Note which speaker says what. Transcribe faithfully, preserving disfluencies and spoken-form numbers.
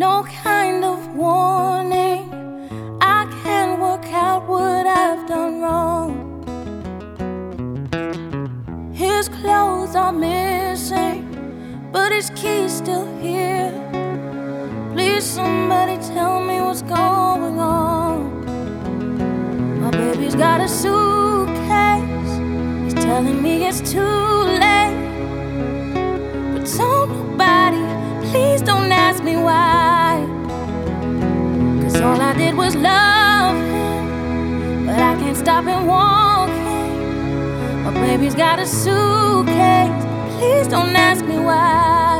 Speaker 1: no kind of warning. I can't work out what I've done wrong. His clothes are missing, but his key's still here. Please somebody tell me what's going on. My baby's got a suitcase, he's telling me it's too late. But don't nobody, please don't ask me why. Cause all I did was love him, but I can't stop him walking. My baby's got a suitcase, please don't ask me why.